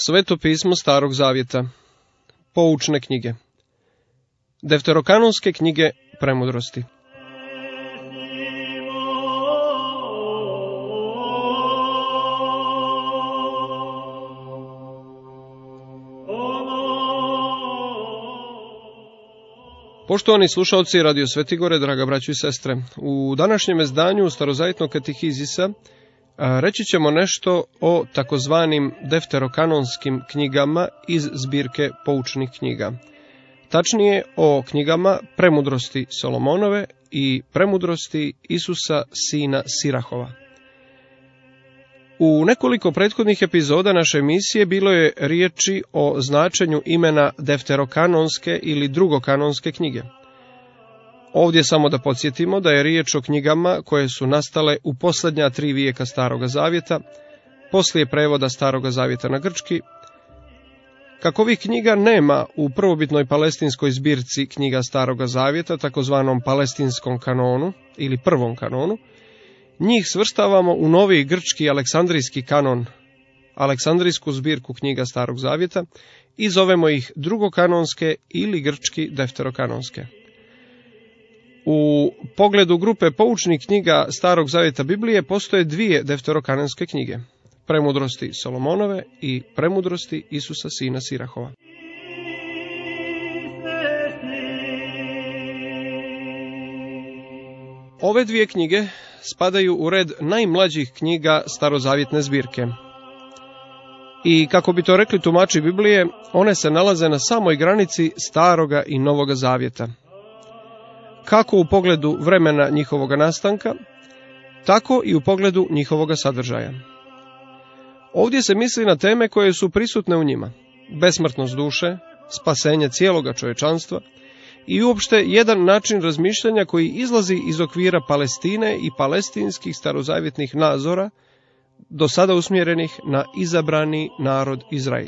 Sveto pismo Starog zavjeta. Poučne knjige. Defterokanonske knjige premudrosti. Poštovani slušalci Radio Svetigore, draga braćo i sestre, u današnjem izdanju Starozavjetnog katehizisa reći ćemo nešto o takozvanim defterokanonskim knjigama iz zbirke poučnih knjiga. Tačnije o knjigama Premudrosti Solomonove i Premudrosti Isusa sina Sirahova. U nekoliko prethodnih epizoda naše emisije bilo je riječi o značenju imena defterokanonske ili drugokanonske knjige. Ovdje samo da podsjetimo da je riječ o knjigama koje su nastale u posljednja 3 vijeka Staroga zavjeta, poslije prevoda Staroga zavjeta na grčki. Kako ovih knjiga nema u prvobitnoj palestinskoj zbirci knjiga Staroga zavjeta, takozvanom palestinskom kanonu ili prvom kanonu, njih svrstavamo u novi grčki aleksandrijski kanon, aleksandrijsku zbirku knjiga Starog zavjeta, i zovemo ih drugokanonske ili grčki defterokanonske. U pogledu grupe poučnih knjiga Starog zavjeta Biblije postoje 2 defterokanonske knjige, Premudrosti Solomonove i Premudrosti Isusa sina Sirahova. Ove 2 knjige spadaju u red najmlađih knjiga starozavjetne zbirke. I kako bi to rekli tumači Biblije, one se nalaze na samoj granici Staroga i Novoga zavjeta. Kako u pogledu vremena njihovoga nastanka, tako i u pogledu njihovoga sadržaja. Ovdje se misli na teme koje su prisutne u njima: besmrtnost duše, spasenje cijeloga čovječanstva i uopšte jedan način razmišljanja koji izlazi iz okvira Palestine i palestinskih starozavjetnih nazora, do sada usmjerenih na izabrani narod Izrael.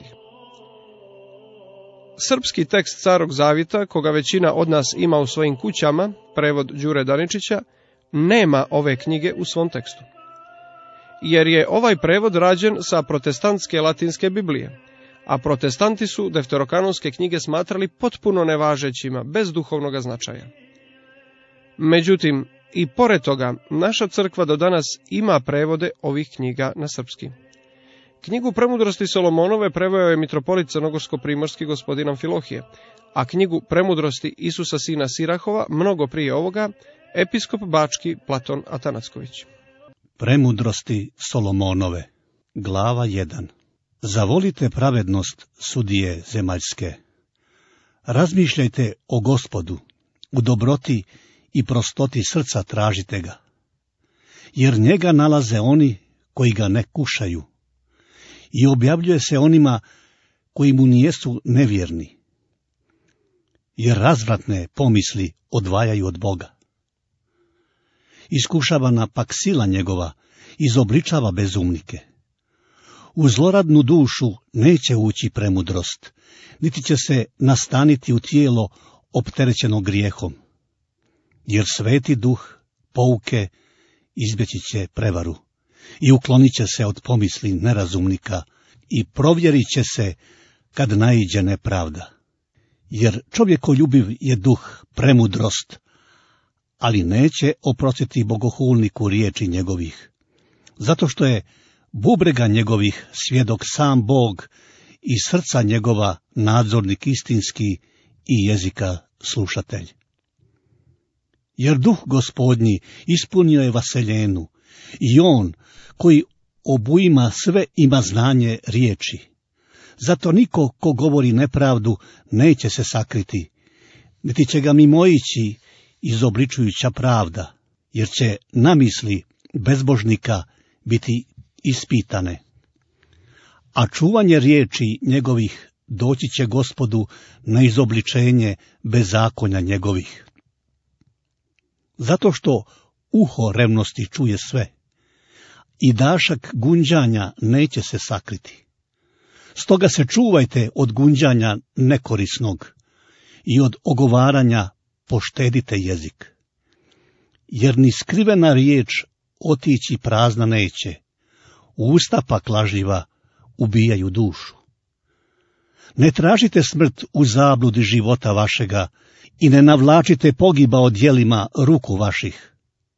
Srpski tekst Starog zavjeta, koga većina od nas ima u svojim kućama, prevod Đure Daničića, nema ove knjige u svom tekstu. Jer je ovaj prevod rađen sa protestantske latinske Biblije, a protestanti su defterokanonske knjige smatrali potpuno nevažećima, bez duhovnog značaja. Međutim, i pored toga, naša crkva do danas ima prevode ovih knjiga na srpski. Knjigu Premudrosti Solomonove preveo je mitropolit crnogorsko-primorski gospodin Amfilohije, a knjigu Premudrosti Isusa sina Sirahova, mnogo prije ovoga, episkop bački Platon Atanacković. Premudrosti Solomonove, glava 1. Zavolite pravednost, sudije zemaljske. Razmišljajte o Gospodu, u dobroti i prostoti srca tražite ga. Jer njega nalaze oni koji ga ne kušaju. I objavljuje se onima koji mu nijesu nevjerni. Jer razvratne pomisli odvajaju od Boga. Iskušavana pak sila njegova izobličava bezumnike. U zloradnu dušu neće ući premudrost, niti će se nastaniti u tijelo opterećeno grijehom. Jer sveti duh pouke izbjeći će prevaru i uklonit će se od pomisli nerazumnika i provjerit će se kad naiđe nepravda. Jer čovjekoljubiv je duh premudrost, ali neće oprostiti bogohulniku riječi njegovih, zato što je bubrega njegovih svjedok sam Bog i srca njegova nadzornik istinski i jezika slušatelj. Jer duh Gospodnji ispunio je vaseljenu, i on koji obujma sve ima znanje riječi. Zato niko ko govori nepravdu neće se sakriti, niti će ga mimoići izobličujuća pravda, jer će namisli bezbožnika biti ispitane. A čuvanje riječi njegovih doći će Gospodu na izobličenje bezakonja njegovih. Zato što uho revnosti čuje sve, i dašak gunđanja neće se sakriti. Stoga se čuvajte od gunđanja nekorisnog i od ogovaranja poštedite jezik. Jer ni skrivena riječ otići prazna neće, usta pak laživa ubijaju dušu. Ne tražite smrt u zabludi života vašega i ne navlačite pogibao djelima ruku vaših.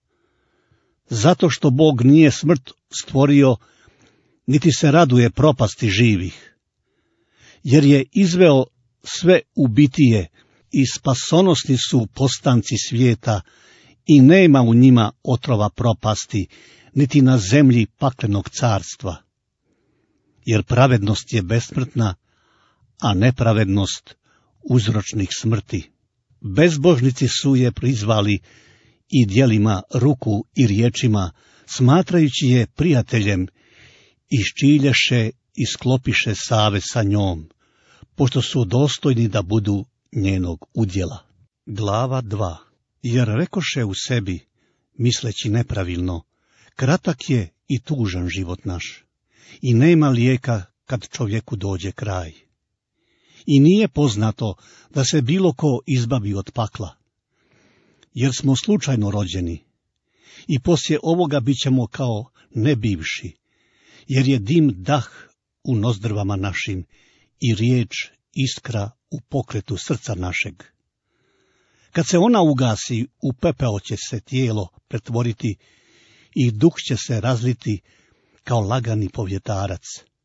Zato što Bog nije smrt stvorio, niti se raduje propasti živih, jer je izveo sve ubitije i spasonosni su postanci svijeta i nema u njima otrova propasti, niti na zemlji paklenog carstva. Jer pravednost je besmrtna, a nepravednost uzročnik smrti. Bezbožnici su je prizvali i djelima ruku i riječima, smatrajući je prijateljem, iščilješe i sklopiše savez sa njom, pošto su dostojni da budu njenog udjela. Glava 2. Jer rekoše u sebi, misleći nepravilno, kratak je i tužan život naš, i nema lijeka kad čovjeku dođe kraj. I nije poznato da se bilo ko izbavi od pakla, jer smo slučajno rođeni, i poslije ovoga bit ćemo kao nebivši, jer je dim dah u nozdrvama našim i riječ iskra u pokretu srca našeg. Kad se ona ugasi, u pepeo će se tijelo pretvoriti i duh će se razliti kao lagani povjetarac.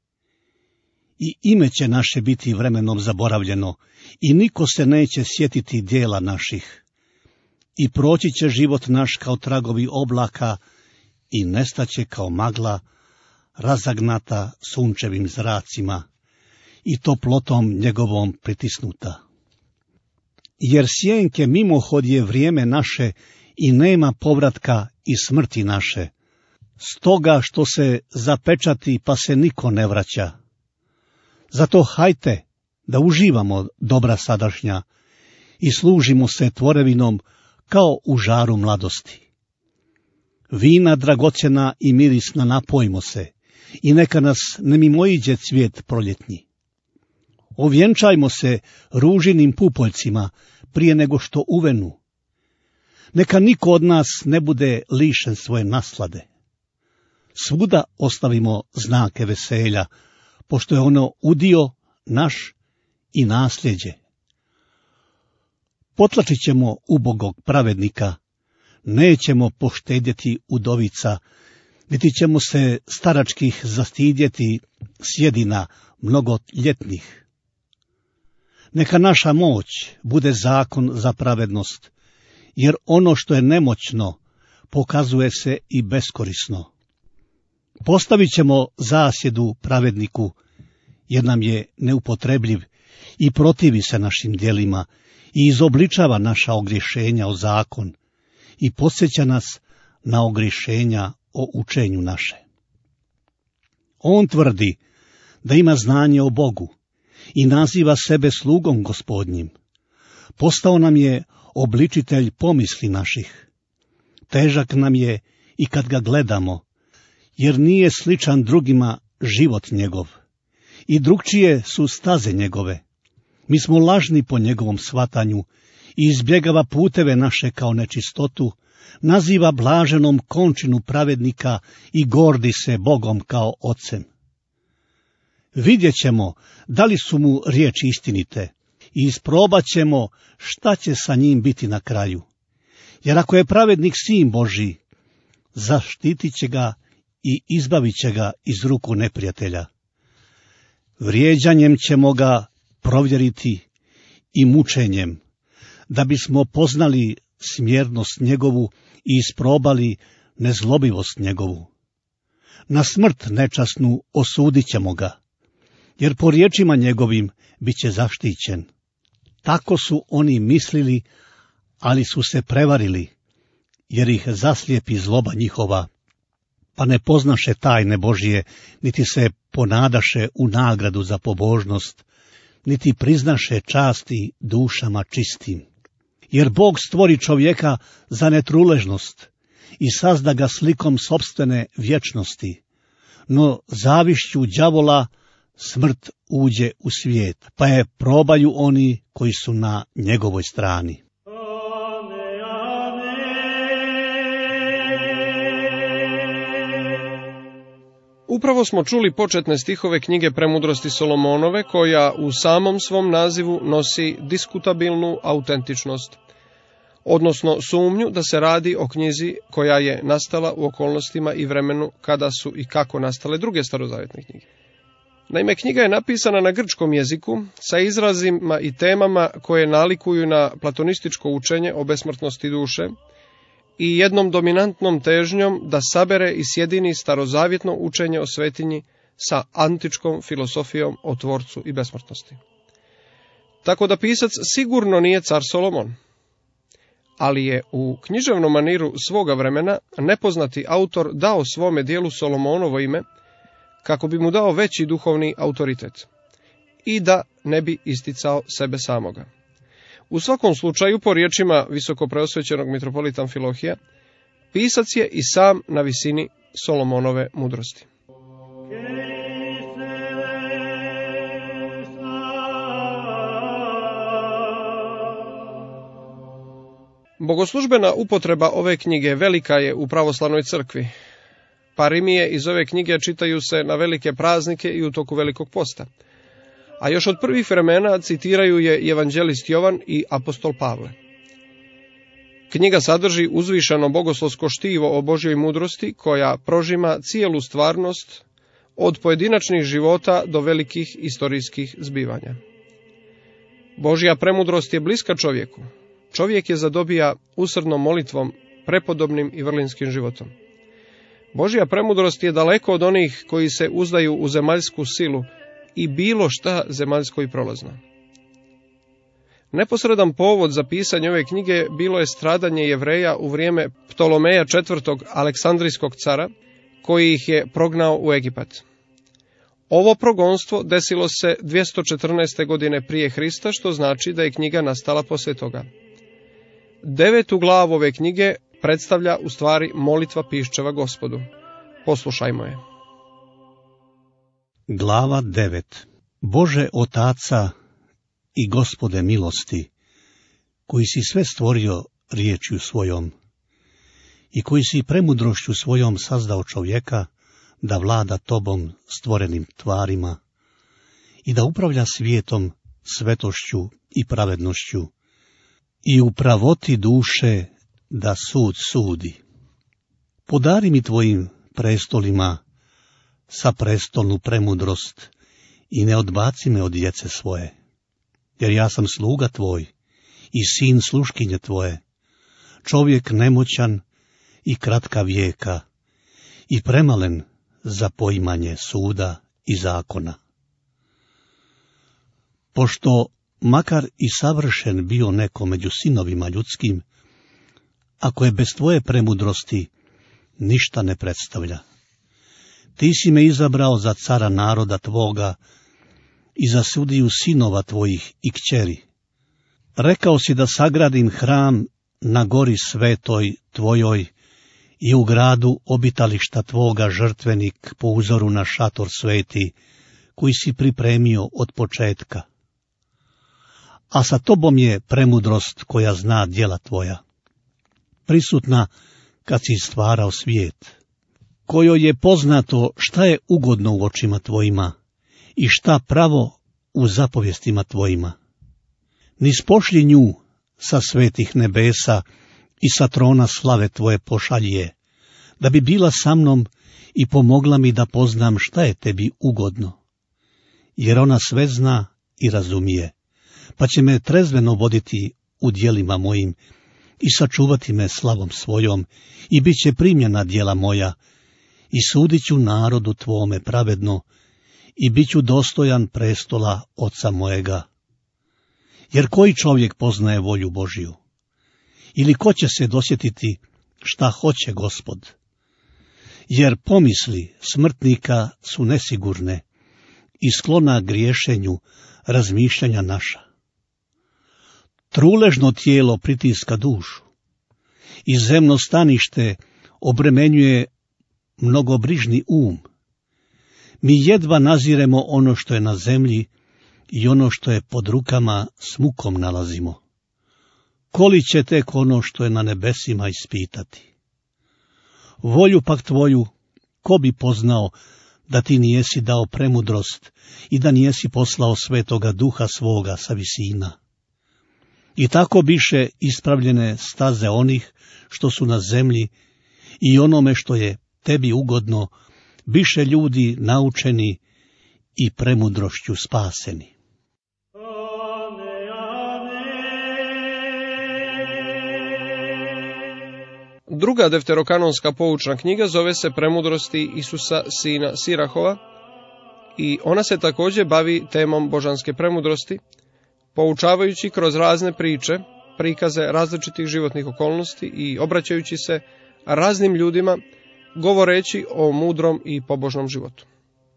I ime će naše biti vremenom zaboravljeno i niko se neće sjetiti djela naših. I proći će život naš kao tragovi oblaka i nestaće kao magla razagnata sunčevim zracima i toplotom njegovom pritisnuta. Jer sjenke mimohod je vrijeme naše i nema povratka i smrti naše, stoga što se zapečati pa se niko ne vraća. Zato hajte da uživamo dobra sadašnja i služimo se tvorevinom kao u žaru mladosti. Vina dragocjena i mirisna napojimo se i neka nas ne mimoiđe cvijet proljetnji. Ovjenčajmo se ružinim pupoljcima prije nego što uvenu. Neka niko od nas ne bude lišen svoje naslade. Svuda ostavimo znake veselja, pošto je ono udio naš i nasljeđe. Potlačit ćemo ubogog pravednika, nećemo poštedjeti udovica, niti ćemo se staračkih zastidjeti sjedina mnogoljetnih. Neka naša moć bude zakon za pravednost, jer ono što je nemoćno pokazuje se i beskorisno. Postavit ćemo zasjedu pravedniku, jer nam je neupotrebljiv i protivi se našim djelima i izobličava naša ogriješenja o zakon i podsjeća nas na ogriješenja o učenju naše. On tvrdi da ima znanje o Bogu i naziva sebe slugom Gospodnjim. Postao nam je obličitelj pomisli naših. Težak nam je i kad ga gledamo, jer nije sličan drugima život njegov, i drugčije su staze njegove. Mi smo lažni po njegovom shvatanju i izbjegava puteve naše kao nečistotu, naziva blaženom končinu pravednika i gordi se Bogom kao ocem. Vidjet ćemo da li su mu riječi istinite i isprobat ćemo šta će sa njim biti na kraju. Jer ako je pravednik sin Božji, zaštitit će ga i izbavit će ga iz ruku neprijatelja. Vrijeđanjem ćemo ga provjeriti i mučenjem, da bismo poznali smjernost njegovu i isprobali nezlobivost njegovu. Na smrt nečasnu osudit ćemo ga, jer po riječima njegovim bit će zaštićen. Tako su oni mislili, ali su se prevarili, jer ih zaslijepi zloba njihova, pa ne poznaše tajne Božje, niti se ponadaše u nagradu za pobožnost, niti priznaše časti dušama čistim. Jer Bog stvori čovjeka za netruležnost i sazda ga slikom sopstvene vječnosti, no zavišću đavola smrt uđe u svijet, pa je probaju oni koji su na njegovoj strani. Upravo smo čuli početne stihove knjige Premudrosti Solomonove, koja u samom svom nazivu nosi diskutabilnu autentičnost, odnosno sumnju da se radi o knjizi koja je nastala u okolnostima i vremenu kada su i kako nastale druge starozavjetne knjige. Naime, knjiga je napisana na grčkom jeziku sa izrazima i temama koje nalikuju na platonističko učenje o besmrtnosti duše i jednom dominantnom težnjom da sabere i sjedini starozavjetno učenje o svetinji sa antičkom filosofijom o tvorcu i besmrtnosti. Tako da pisac sigurno nije car Solomon, ali je u književnom maniru svoga vremena nepoznati autor dao svome dijelu Solomonovo ime kako bi mu dao veći duhovni autoritet i da ne bi isticao sebe samoga. U svakom slučaju, po riječima visokopreosvećenog mitropolita Amfilohija, pisac je i sam na visini Solomonove mudrosti. Bogoslužbena upotreba ove knjige velika je u pravoslavnoj crkvi. Parimije iz ove knjige čitaju se na velike praznike i u toku Velikog posta. A još od prvih vremena citiraju je evanđelist Jovan i apostol Pavle. Knjiga sadrži uzvišeno bogoslovsko štivo o Božjoj mudrosti koja prožima cijelu stvarnost od pojedinačnih života do velikih istorijskih zbivanja. Božja premudrost je bliska čovjeku. Čovjek je zadobija usrdnom molitvom, prepodobnim i vrlinskim životom. Božja premudrost je daleko od onih koji se uzdaju u zemaljsku silu i bilo šta zemaljsko i prolazno. Neposredan povod za pisanje ove knjige bilo je stradanje Jevreja u vrijeme Ptolomeja IV. Aleksandrijskog cara, koji ih je prognao u Egipat. Ovo progonstvo desilo se 214. godine prije Hrista, što znači da je knjiga nastala poslije toga. 9. glavu ove knjige predstavlja u stvari molitva piščeva Gospodu. Poslušajmo je. Glava 9. Bože Otaca i Gospode milosti, koji si sve stvorio riječju svojom i koji si premudrošću svojom sazdao čovjeka da vlada tobom stvorenim tvarima i da upravlja svijetom svetošću i pravednošću i u pravoti duše da sud sudi. Podari mi tvojim prestolima sa prestolnu premudrost i ne odbaci me od djece svoje, jer ja sam sluga tvoj i sin sluškinje tvoje, čovjek nemoćan i kratka vijeka i premalen za poimanje suda i zakona. Pošto makar i savršen bio neko među sinovima ljudskim, ako je bez tvoje premudrosti, ništa ne predstavlja. Ti si me izabrao za cara naroda tvoga i za sudiju sinova tvojih i kćeri. Rekao si da sagradim hram na gori svetoj tvojoj i u gradu obitališta tvoga žrtvenik po uzoru na šator sveti, koji si pripremio od početka. A sa tobom je premudrost koja zna djela tvoja, prisutna kad si stvarao svijet, kojoj je poznato šta je ugodno u očima tvojima i šta pravo u zapovjestima tvojima. Niz pošlji nju sa svetih nebesa i sa trona slave tvoje pošalji je, da bi bila sa mnom i pomogla mi da poznam šta je tebi ugodno. Jer ona sve zna i razumije, pa će me trezveno voditi u djelima mojim i sačuvati me slavom svojom i bit će primljena djela moja i sudit ću narodu tvome pravedno i bit ću dostojan prestola oca mojega. Jer koji čovjek poznaje volju Božju? Ili ko će se dosjetiti šta hoće Gospod? Jer pomisli smrtnika su nesigurne i sklona griješenju razmišljanja naša. Truležno tijelo pritiska dušu i zemno stanište obremenjuje mnogobrižni um. Mi jedva naziremo ono što je na zemlji i ono što je pod rukama s mukom nalazimo. Koli će tek ono što je na nebesima ispitati? Volju pak tvoju, ko bi poznao da ti nijesi dao premudrost i da nijesi poslao svetoga duha svoga sa visina. I tako biše ispravljene staze onih što su na zemlji i onome što je tebi ugodno, biše ljudi naučeni i premudrošću spaseni. Druga defterokanonska poučna knjiga zove se Premudrosti Isusa sina Sirahova i ona se također bavi temom božanske premudrosti, poučavajući kroz razne priče, prikaze različitih životnih okolnosti i obraćajući se raznim ljudima, govoreći o mudrom i pobožnom životu.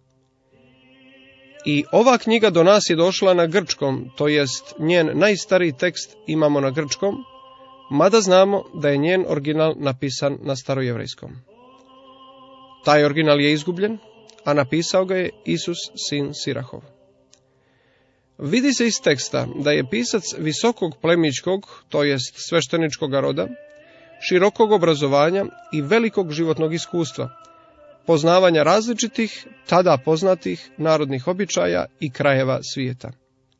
I ova knjiga do nas je došla na grčkom, to jest njen najstariji tekst imamo na grčkom, mada znamo da je njen original napisan na starojevrejskom. Taj original je izgubljen, a napisao ga je Isus sin Sirahov. Vidi se iz teksta da je pisac visokog plemićkog, to jest svešteničkog roda, širokog obrazovanja i velikog životnog iskustva, poznavanja različitih, tada poznatih narodnih običaja i krajeva svijeta.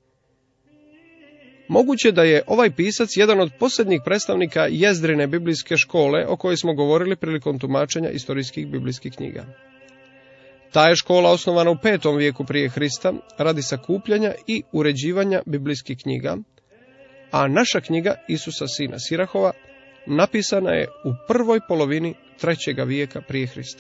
Moguće da je ovaj pisac jedan od posljednjih predstavnika Jezdrine biblijske škole o kojoj smo govorili prilikom tumačenja istorijskih biblijskih knjiga. Ta je škola osnovana u 5. vijeku prije Hrista radi sakupljanja i uređivanja biblijskih knjiga, a naša knjiga Isusa sina Sirahova napisana je u prvoj polovini 3. vijeka prije Hrista.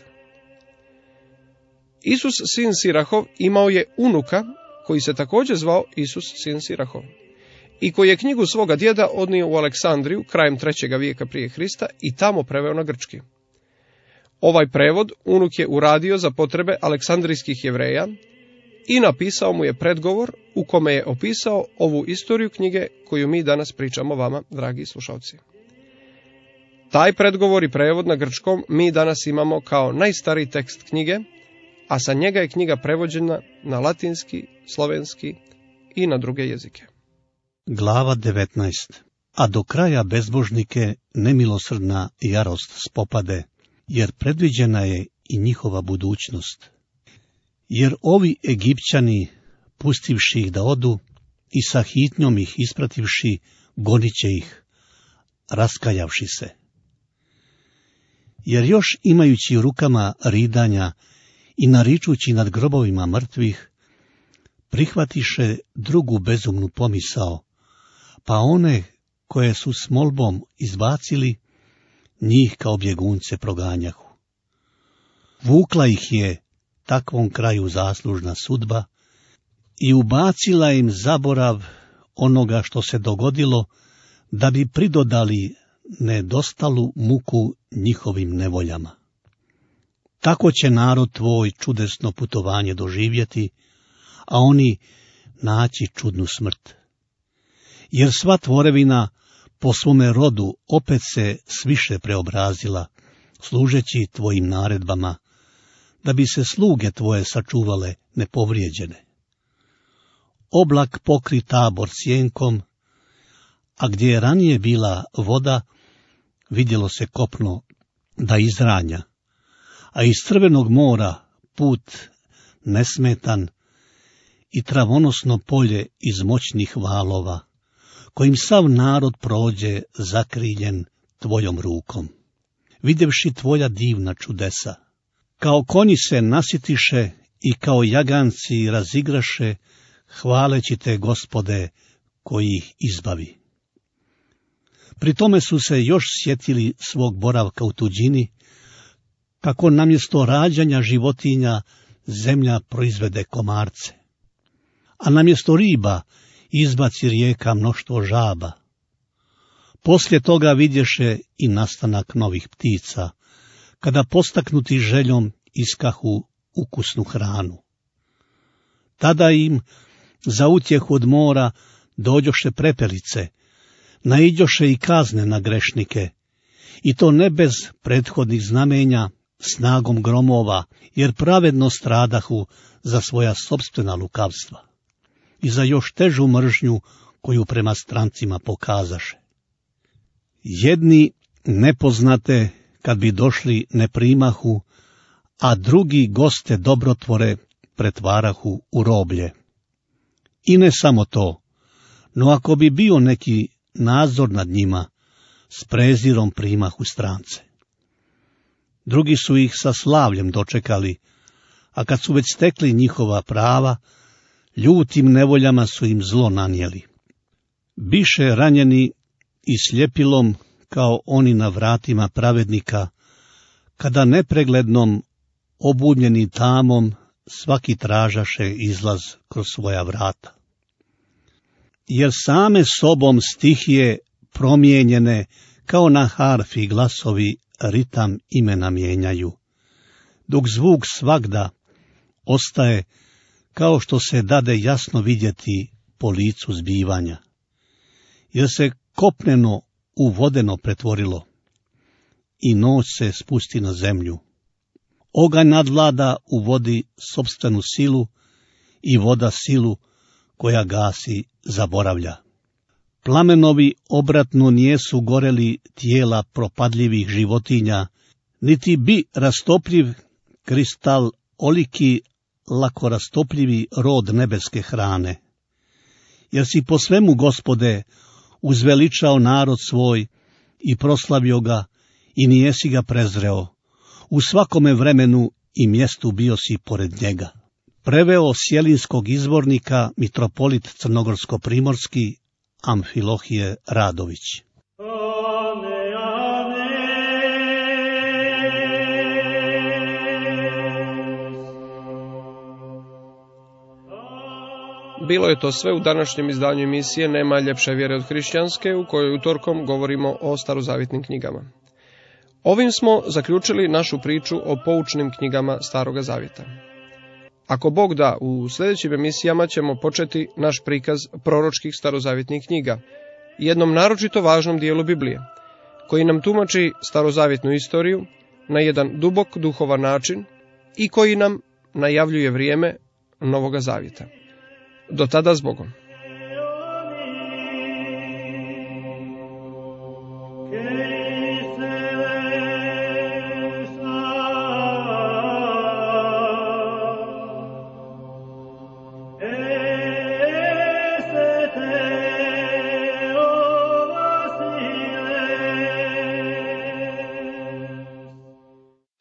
Isus sin Sirahov imao je unuka koji se također zvao Isus sin Sirahov i koji je knjigu svoga djeda odnio u Aleksandriju krajem 3. vijeka prije Hrista i tamo preveo na grčki. Ovaj prevod unuk je uradio za potrebe aleksandrijskih Jevreja i napisao mu je predgovor u kome je opisao ovu istoriju knjige koju mi danas pričamo vama, dragi slušalci. Taj predgovor i prevod na grčkom mi danas imamo kao najstariji tekst knjige, a sa njega je knjiga prevođena na latinski, slovenski i na druge jezike. Glava 19. A do kraja bezbožnike nemilosrdna jarost spopade, jer predviđena je i njihova budućnost. Jer ovi Egipćani, pustivši ih da odu i sa hitnjom ih isprativši, goniće ih, raskajavši se. Jer još imajući u rukama ridanja i naričući nad grobovima mrtvih, prihvatiše drugu bezumnu pomisao, pa one koje su s molbom izbacili, njih kao bjegunce proganjahu. Vukla ih je takvom kraju zaslužna sudba i ubacila im zaborav onoga što se dogodilo, da bi pridodali nedostalu muku njihovim nevoljama. Tako će narod tvoj čudesno putovanje doživjeti, a oni naći čudnu smrt. Jer sva tvorevina po svome rodu opet se sviše preobrazila, služeći tvojim naredbama, da bi se sluge tvoje sačuvale nepovrijeđene. Oblak pokri tabor sjenkom, a gdje je ranije bila voda, vidjelo se kopno da izranja, a iz Crvenog mora put nesmetan i travonosno polje iz moćnih valova, kojim sav narod prođe zakriljen tvojom rukom. Vidjevši tvoja divna čudesa, kao konji se nasitiše i kao jaganci razigraše, hvaleći te, Gospode, koji ih izbavi. Pri tome su se još sjetili svog boravka u tuđini, kako namjesto rađanja životinja zemlja proizvede komarce, a namjesto riba izbaci rijeka mnoštvo žaba. Poslije toga vidješe i nastanak novih ptica, kada postaknuti željom iskahu ukusnu hranu. Tada im za utjehu od mora dođoše prepelice, naiđoše i kazne na grešnike, i to ne bez prethodnih znamenja, snagom gromova, jer pravedno stradahu za svoja sopstvena lukavstva i za još težu mržnju koju prema strancima pokazaše. Jedni nepoznate, kad bi došli, ne primahu, a drugi goste dobrotvore pretvarahu u roblje. I ne samo to, no ako bi bio neki nadzor nad njima, s prezirom primahu strance. Drugi su ih sa slavljem dočekali, a kad su već stekli njihova prava, ljutim nevoljama su im zlo nanijeli. Biše ranjeni i sljepilom kao oni na vratima pravednika, kada nepreglednom, obudnjeni tamom, svaki tražaše izlaz kroz svoja vrata. Jer same sobom stihije promijenjene, kao na harfi glasovi ritam imena mijenjaju, dok zvuk svagda ostaje kao što se dade jasno vidjeti po licu zbivanja, jer se kopneno u vodeno pretvorilo i noć se spusti na zemlju. Oganj nadvlada u vodi sopstvenu silu i voda silu koja gasi zaboravlja. Plamenovi obratno nijesu goreli tijela propadljivih životinja, niti bi rastopljiv kristal oliki lako rastopljivi rod nebeske hrane. Jer si po svemu, Gospode, uzveličao narod svoj i proslavio ga i nijesi ga prezreo. U svakome vremenu i mjestu bio si pored njega. Preveo sjelinskog izvornika mitropolit crnogorsko-primorski Amfilohije Radović. Bilo je to sve u današnjem izdanju emisije Nema ljepše vjere od hrišćanske, u kojoj utorkom govorimo o starozavjetnim knjigama. Ovim smo zaključili našu priču o poučnim knjigama Staroga Zavjeta. Ako Bog da, u sljedećim emisijama ćemo početi naš prikaz proročkih starozavjetnih knjiga, jednom naročito važnom dijelu Biblije, koji nam tumači starozavjetnu istoriju na jedan dubok duhovan način i koji nam najavljuje vrijeme Novoga Zavjeta. Do tada s Bogom.